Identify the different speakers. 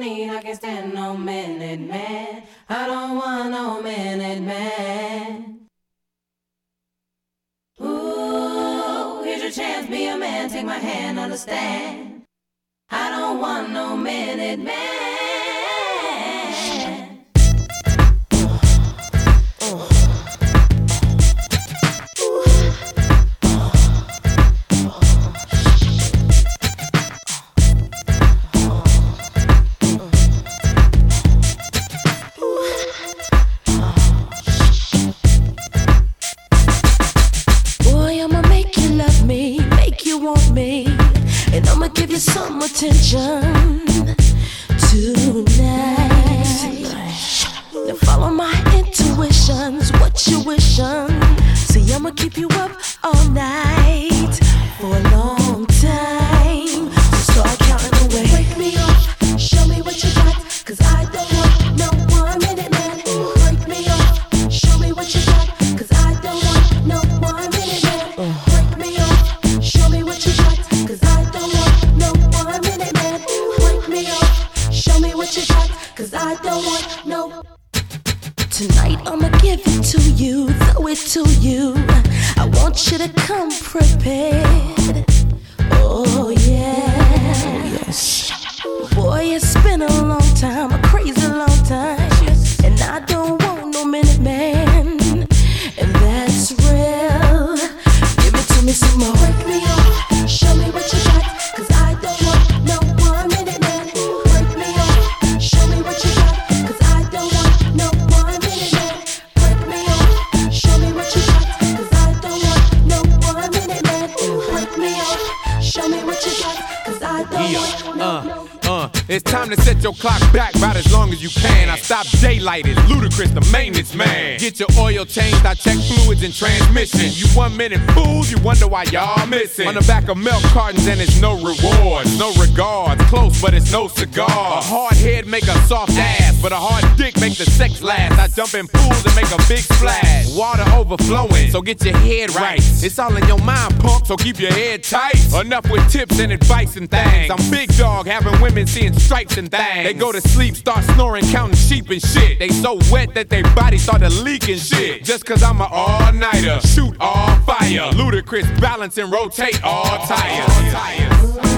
Speaker 1: need, I can't stand no minute man. I don't want no minute man. Ooh, here's your chance, be a man, take my hand, understand. I don't want no minute man.
Speaker 2: And I'ma give you some attention tonight. Now follow my intuitions, what you wishin'. See, I'ma keep you up all night for a long time. So start counting away. Wake me up, show me what you got, 'cause I don't want no 1 minute man. Break me up, show me what you got, 'cause I don't want no 1 minute man. Break me up, show me what you got, 'cause I don't want no 1 minute man. Break me up, show me what you got, 'cause I don't want no. Tonight I'ma give it to you, throw it to you. I want you to come prepared. Oh yeah, yes. Boy, it's been a long time, a crazy long time, and I don't want no minute man, and that's real. Give it to me some more. Wake me up, show me what you got, 'cause I don't want no 1 minute man. Wake me up, show me what you got, 'cause I don't want no 1 minute man. Wake me up, show me what you got, 'cause I don't want no 1 minute man. Wake me up, show me what you got, 'cause I don't want no.
Speaker 3: It's time to set your clock back about as long as you can. I stop daylight, it's Ludacris, the maintenance man. Get your oil changed, I check fluids and transmission. You 1 minute fools, you wonder why y'all missing. On the back of milk cartons and it's no rewards, no regards. Close, but it's no cigar. A hard head make a soft ass, but a hard dick make the sex last. I jump in pools and make a big splash. Water overflowing, so get your head right. It's all in your mind, punk, so keep your head tight. Enough with tips and advice and things. I'm big dog, having women seeing stripes and things. They go to sleep, start snoring, counting sheep and shit. They so wet that their body started leaking shit. Just 'cause I'm an all-nighter, shoot all fire. Ludacris balance and rotate all tires.